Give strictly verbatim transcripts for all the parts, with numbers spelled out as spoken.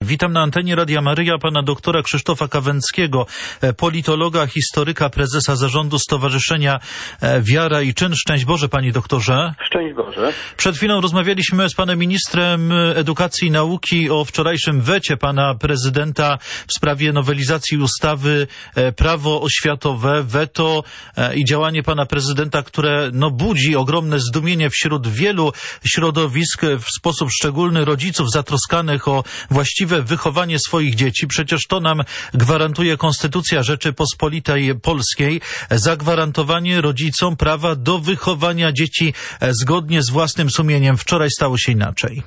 Witam na antenie Radia Maryja pana doktora Krzysztofa Kawęckiego, politologa, historyka, prezesa zarządu Stowarzyszenia Wiara i Czyn. Szczęść Boże, panie doktorze. Szczęść Boże. Przed chwilą rozmawialiśmy z panem ministrem edukacji i nauki o wczorajszym wecie pana prezydenta w sprawie nowelizacji ustawy Prawo oświatowe. Weto i działanie pana prezydenta, które no, budzi ogromne zdumienie wśród wielu środowisk, w sposób szczególny rodziców zatroskanych o właściwe wychowanie swoich dzieci. Przecież to nam gwarantuje Konstytucja Rzeczypospolitej Polskiej. Zagwarantowanie rodzicom prawa do wychowania dzieci zgodnie z własnym sumieniem. Wczoraj stało się inaczej.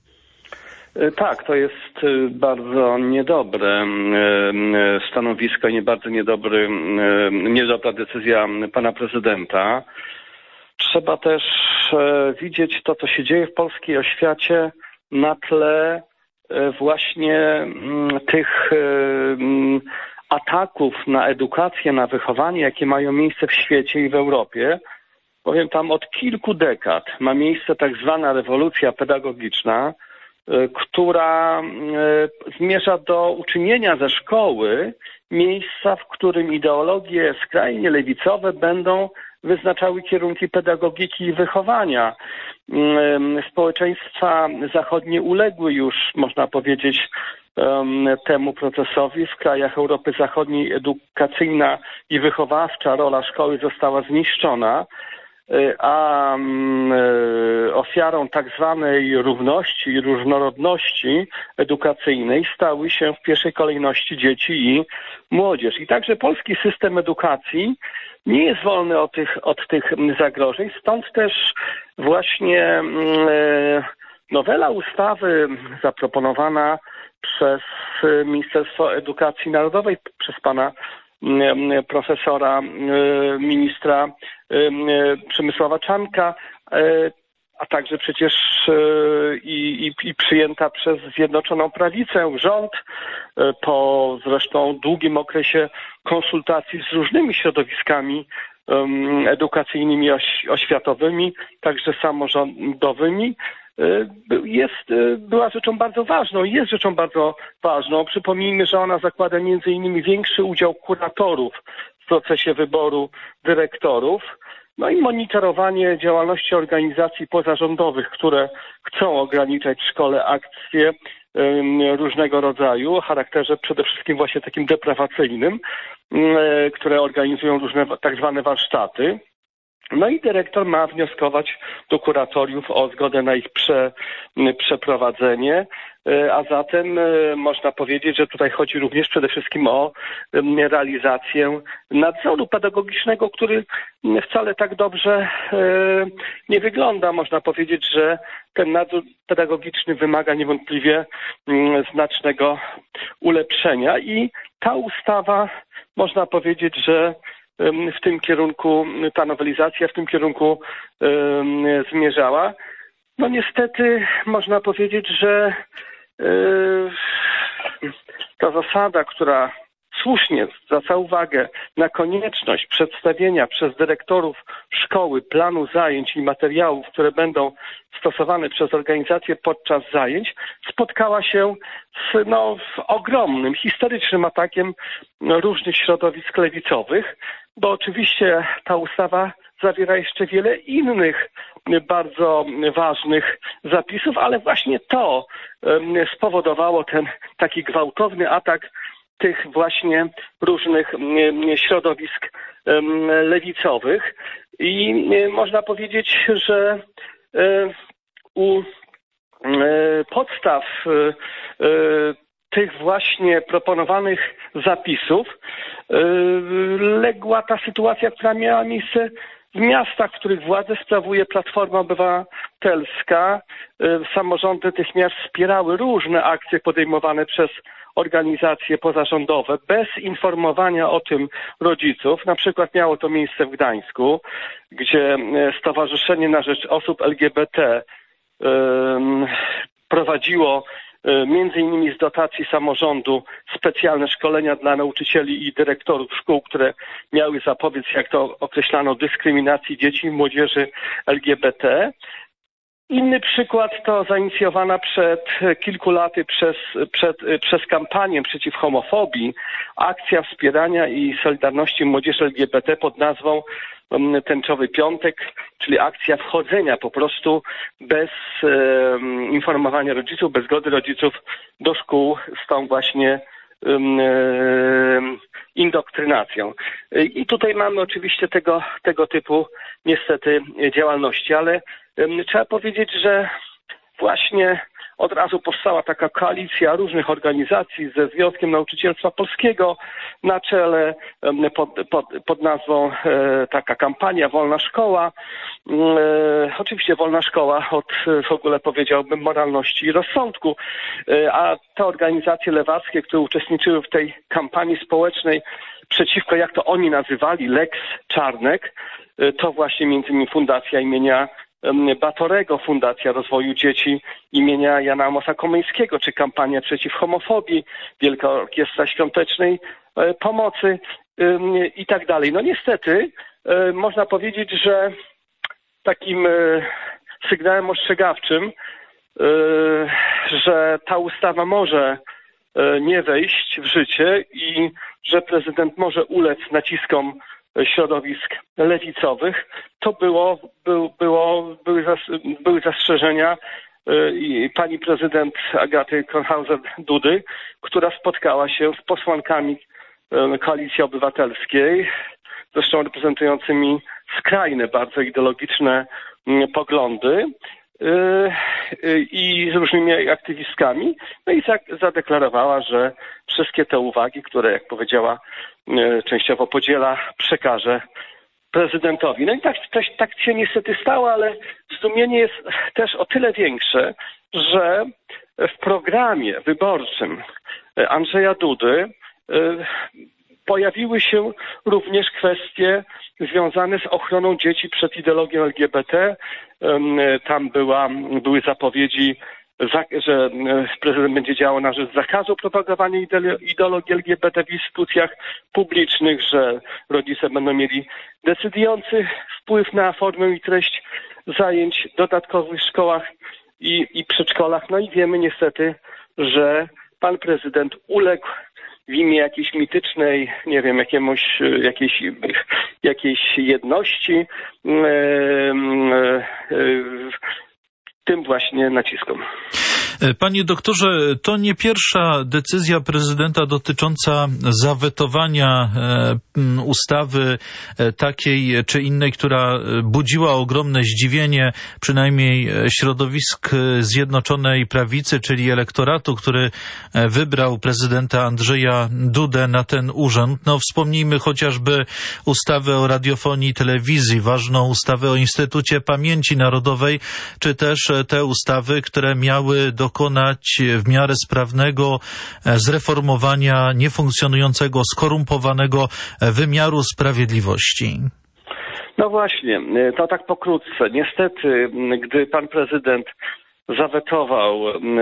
Tak, to jest bardzo niedobre stanowisko, nie bardzo niedobry, niedobra decyzja pana prezydenta. Trzeba też widzieć to, co się dzieje w polskiej oświacie na tle właśnie tych ataków na edukację, na wychowanie, jakie mają miejsce w świecie i w Europie. Powiem, tam od kilku dekad ma miejsce tak zwana rewolucja pedagogiczna, która zmierza do uczynienia ze szkoły miejsca, w którym ideologie skrajnie lewicowe będą wyznaczały kierunki pedagogiki i wychowania. Społeczeństwa zachodnie uległy już, można powiedzieć, temu procesowi. W krajach Europy Zachodniej edukacyjna i wychowawcza rola szkoły została zniszczona, a ofiarą tak zwanej równości i różnorodności edukacyjnej stały się w pierwszej kolejności dzieci i młodzież. I także polski system edukacji nie jest wolny od tych, od tych zagrożeń, stąd też właśnie nowela ustawy zaproponowana przez Ministerstwo Edukacji Narodowej, przez pana profesora, ministra Przemysława Czarnka, a także przecież i, i, i przyjęta przez Zjednoczoną Prawicę, rząd, po zresztą długim okresie konsultacji z różnymi środowiskami edukacyjnymi, oświatowymi, także samorządowymi, jest, była rzeczą bardzo ważną i jest rzeczą bardzo ważną. Przypomnijmy, że ona zakłada między innymi większy udział kuratorów w procesie wyboru dyrektorów, no i monitorowanie działalności organizacji pozarządowych, które chcą ograniczać w szkole akcje różnego rodzaju o charakterze przede wszystkim właśnie takim deprawacyjnym, które organizują różne tak zwane warsztaty. No i dyrektor ma wnioskować do kuratoriów o zgodę na ich prze, przeprowadzenie, a zatem można powiedzieć, że tutaj chodzi również przede wszystkim o realizację nadzoru pedagogicznego, który wcale tak dobrze nie wygląda. Można powiedzieć, że ten nadzór pedagogiczny wymaga niewątpliwie znacznego ulepszenia i ta ustawa, można powiedzieć, że w tym kierunku, ta nowelizacja w tym kierunku um, zmierzała. No niestety można powiedzieć, że um, ta zasada, która słusznie zwraca uwagę na konieczność przedstawienia przez dyrektorów szkoły planu zajęć i materiałów, które będą stosowane przez organizację podczas zajęć, spotkała się z, no, z ogromnym, historycznym atakiem różnych środowisk lewicowych, bo oczywiście ta ustawa zawiera jeszcze wiele innych bardzo ważnych zapisów, ale właśnie to spowodowało ten taki gwałtowny atak tych właśnie różnych środowisk lewicowych. I można powiedzieć, że u podstaw tych właśnie proponowanych zapisów legła ta sytuacja, która miała miejsce w miastach, w których władzę sprawuje Platforma Obywatelska. Samorządy tych miast wspierały różne akcje podejmowane przez organizacje pozarządowe bez informowania o tym rodziców. Na przykład miało to miejsce w Gdańsku, gdzie Stowarzyszenie na Rzecz Osób L G B T prowadziło między innymi z dotacji samorządu specjalne szkolenia dla nauczycieli i dyrektorów szkół, które miały zapobiec, jak to określano, dyskryminacji dzieci i młodzieży L G B T. Inny przykład to zainicjowana przed kilku laty przez, przed, przez kampanię przeciw homofobii akcja wspierania i solidarności młodzieży L G B T pod nazwą Tęczowy Piątek, czyli akcja wchodzenia po prostu bez e, informowania rodziców, bez zgody rodziców do szkół z tą właśnie e, indoktrynacją. I tutaj mamy oczywiście tego, tego typu niestety działalności, ale e, trzeba powiedzieć, że właśnie od razu powstała taka koalicja różnych organizacji ze Związkiem Nauczycielstwa Polskiego na czele pod, pod, pod nazwą e, taka kampania Wolna Szkoła. E, oczywiście Wolna Szkoła od w ogóle powiedziałbym moralności i rozsądku, e, a te organizacje lewackie, które uczestniczyły w tej kampanii społecznej przeciwko, jak to oni nazywali, Lex Czarnek, e, to właśnie między innymi Fundacja imienia Batorego, Fundacja Rozwoju Dzieci imienia Jana Amosa Komeńskiego, czy kampania przeciw homofobii, Wielka Orkiestra Świątecznej Pomocy i tak dalej. No niestety można powiedzieć, że takim sygnałem ostrzegawczym, że ta ustawa może nie wejść w życie i że prezydent może ulec naciskom środowisk lewicowych, to było, był, było, były, zas, były zastrzeżenia i pani prezydent Agaty Kornhauser-Dudy, która spotkała się z posłankami Koalicji Obywatelskiej, zresztą reprezentującymi skrajne, bardzo ideologiczne poglądy i z różnymi aktywistkami, no i zadeklarowała, że wszystkie te uwagi, które, jak powiedziała, częściowo podziela, przekaże prezydentowi. No i tak, tak, tak się niestety stało, ale zdumienie jest też o tyle większe, że w programie wyborczym Andrzeja Dudy pojawiły się również kwestie związane z ochroną dzieci przed ideologią L G B T. Tam była, były zapowiedzi, że prezydent będzie działał na rzecz zakazu propagowania ideologii L G B T w instytucjach publicznych, że rodzice będą mieli decydujący wpływ na formę i treść zajęć dodatkowych w szkołach i, i przedszkolach. No i wiemy niestety, że pan prezydent uległ w imię jakiejś mitycznej, nie wiem, jakiemuś, jakiejś, jakiejś jedności e, e, tym właśnie naciskom. Panie doktorze, to nie pierwsza decyzja prezydenta dotycząca zawetowania ustawy takiej czy innej, która budziła ogromne zdziwienie przynajmniej środowisk Zjednoczonej Prawicy, czyli elektoratu, który wybrał prezydenta Andrzeja Dudę na ten urząd. No wspomnijmy chociażby ustawę o radiofonii i telewizji, ważną ustawę o Instytucie Pamięci Narodowej, czy też te ustawy, które miały dokonać w miarę sprawnego zreformowania niefunkcjonującego, skorumpowanego wymiaru sprawiedliwości. No właśnie, to tak pokrótce. Niestety, gdy pan prezydent zawetował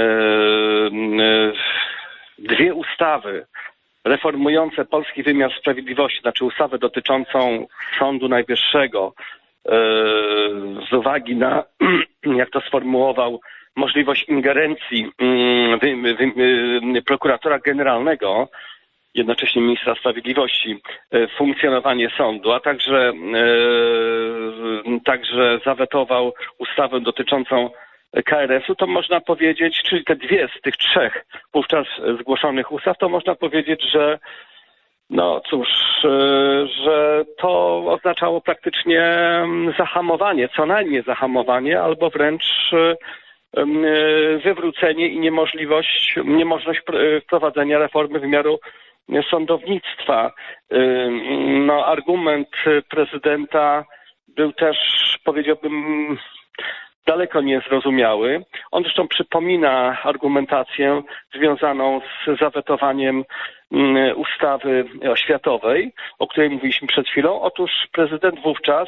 dwie ustawy reformujące polski wymiar sprawiedliwości, znaczy ustawę dotyczącą Sądu Najwyższego, z uwagi na, jak to sformułował, możliwość ingerencji wy, wy, wy, prokuratora generalnego, jednocześnie ministra sprawiedliwości, w funkcjonowanie sądu, a także, e, także zawetował ustawę dotyczącą K R S u, to można powiedzieć, czyli te dwie z tych trzech wówczas zgłoszonych ustaw, to można powiedzieć, że no cóż, że to oznaczało praktycznie zahamowanie, co najmniej zahamowanie, albo wręcz wywrócenie i niemożliwość, niemożność wprowadzenia reformy wymiaru sądownictwa. No, argument prezydenta był też, powiedziałbym, daleko niezrozumiały. On zresztą przypomina argumentację związaną z zawetowaniem ustawy oświatowej, o której mówiliśmy przed chwilą. Otóż prezydent wówczas,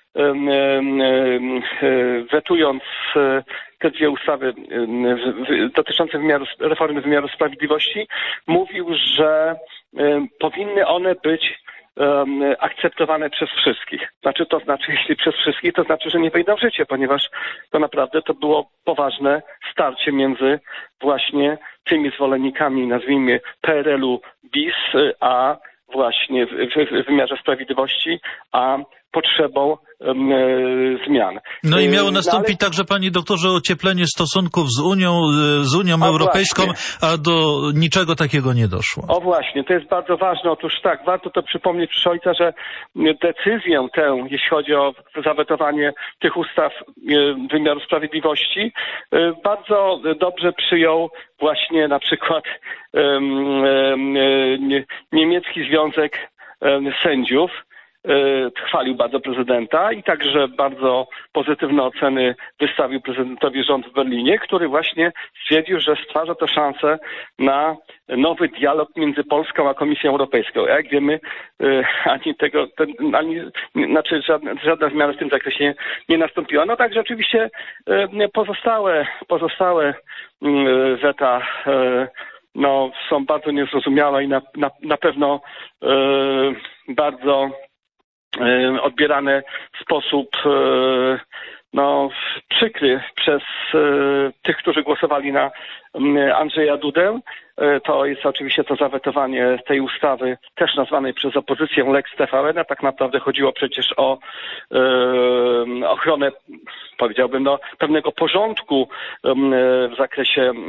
wetując te dwie ustawy dotyczące wymiaru, reformy wymiaru sprawiedliwości, mówił, że powinny one być um, akceptowane przez wszystkich. Znaczy, to znaczy, jeśli przez wszystkich, to znaczy, że nie wejdą w życie, ponieważ to naprawdę to było poważne starcie między właśnie tymi zwolennikami, nazwijmy P R L u bis, a właśnie w, w, w wymiarze sprawiedliwości, a potrzebą um, e, zmian. No i miało nastąpić no, ale... także, panie doktorze, ocieplenie stosunków z Unią, z Unią a Europejską, właśnie. A do niczego takiego nie doszło. O właśnie, to jest bardzo ważne. Otóż tak, warto to przypomnieć, proszę ojca, że decyzję tę, jeśli chodzi o zawetowanie tych ustaw wymiaru sprawiedliwości, bardzo dobrze przyjął właśnie na przykład um, um, niemiecki Związek Sędziów. Chwalił bardzo prezydenta i także bardzo pozytywne oceny wystawił prezydentowi rząd w Berlinie, który właśnie stwierdził, że stwarza to szansę na nowy dialog między Polską a Komisją Europejską. Jak wiemy, ani tego, ten, ani, znaczy żadna, żadna zmiana w tym zakresie nie, nie nastąpiła. No także oczywiście pozostałe, pozostałe weta no, są bardzo niezrozumiałe i na, na, na pewno bardzo odbierane w sposób no, przykry przez tych, którzy głosowali na Andrzeja Dudę. To jest oczywiście to zawetowanie tej ustawy, też nazwanej przez opozycję Lex T V N, a tak naprawdę chodziło przecież o e, ochronę, powiedziałbym, no, pewnego porządku e, w zakresie e,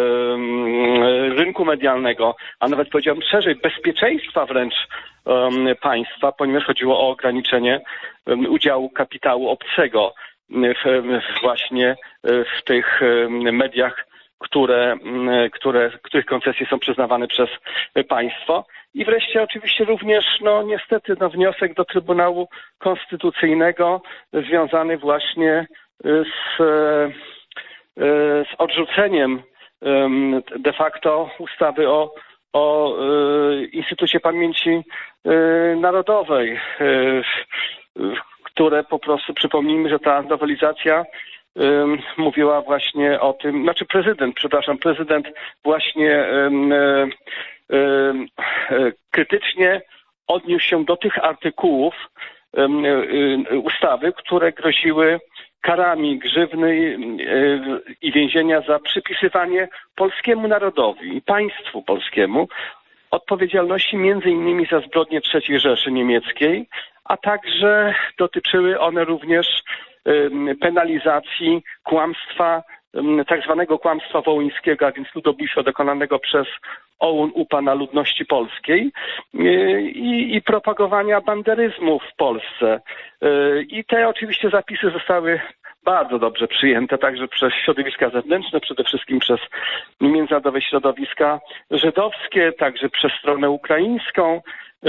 rynku medialnego, a nawet powiedziałbym szerzej, bezpieczeństwa wręcz e, państwa, ponieważ chodziło o ograniczenie e, udziału kapitału obcego w, właśnie w tych mediach, które, które, których koncesje są przyznawane przez państwo. I wreszcie oczywiście również, no niestety, no, wniosek do Trybunału Konstytucyjnego związany właśnie z, z odrzuceniem de facto ustawy o, o Instytucie Pamięci Narodowej, które po prostu, przypomnijmy, że ta nowelizacja Um, mówiła właśnie o tym, znaczy prezydent, przepraszam, prezydent właśnie um, um, krytycznie odniósł się do tych artykułów um, um, ustawy, które groziły karami grzywny um, i więzienia za przypisywanie polskiemu narodowi i państwu polskiemu odpowiedzialności między innymi za zbrodnie trzeciej Rzeszy Niemieckiej, a także dotyczyły one również penalizacji kłamstwa, tak zwanego kłamstwa wołyńskiego, a więc ludobójstwa dokonanego przez O U N U P A na ludności polskiej i, i propagowania banderyzmu w Polsce. I te oczywiście zapisy zostały bardzo dobrze przyjęte także przez środowiska zewnętrzne, przede wszystkim przez międzynarodowe środowiska żydowskie, także przez stronę ukraińską.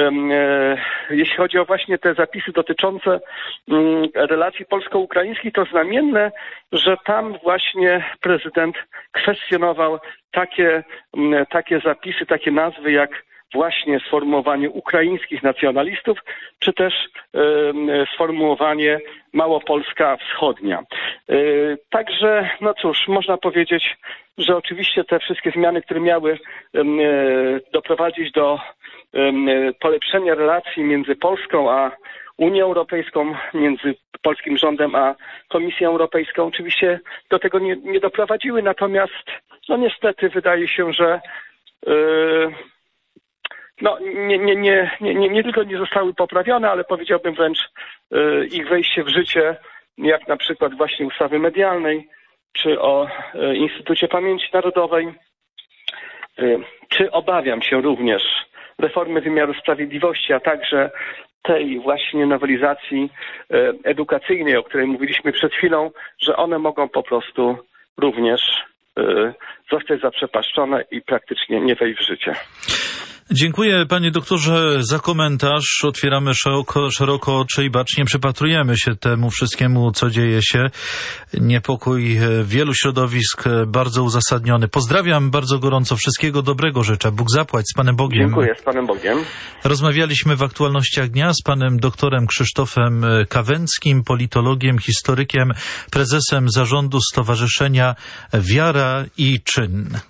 Jeśli chodzi o właśnie te zapisy dotyczące relacji polsko-ukraińskich, to znamienne, że tam właśnie prezydent kwestionował takie, takie zapisy, takie nazwy jak właśnie sformułowanie ukraińskich nacjonalistów, czy też sformułowanie Małopolska Wschodnia. Także, no cóż, można powiedzieć, że oczywiście te wszystkie zmiany, które miały doprowadzić do polepszenia relacji między Polską a Unią Europejską, między polskim rządem a Komisją Europejską, oczywiście do tego nie, nie doprowadziły, natomiast no niestety wydaje się, że yy, no, nie, nie, nie, nie, nie, nie tylko nie zostały poprawione, ale powiedziałbym wręcz yy, ich wejście w życie, jak na przykład właśnie ustawy medialnej, czy o yy, Instytucie Pamięci Narodowej, yy, czy obawiam się również reformy wymiaru sprawiedliwości, a także tej właśnie nowelizacji edukacyjnej, o której mówiliśmy przed chwilą, że one mogą po prostu również zostać zaprzepaszczone i praktycznie nie wejść w życie. Dziękuję, panie doktorze, za komentarz. Otwieramy szeroko, szeroko oczy i bacznie przypatrujemy się temu wszystkiemu, co dzieje się. Niepokój wielu środowisk bardzo uzasadniony. Pozdrawiam bardzo gorąco. Wszystkiego dobrego życzę. Bóg zapłać. Z Panem Bogiem. Dziękuję. Z Panem Bogiem. Rozmawialiśmy w Aktualnościach Dnia z panem doktorem Krzysztofem Kawęckim, politologiem, historykiem, prezesem zarządu Stowarzyszenia Wiara i Czyn.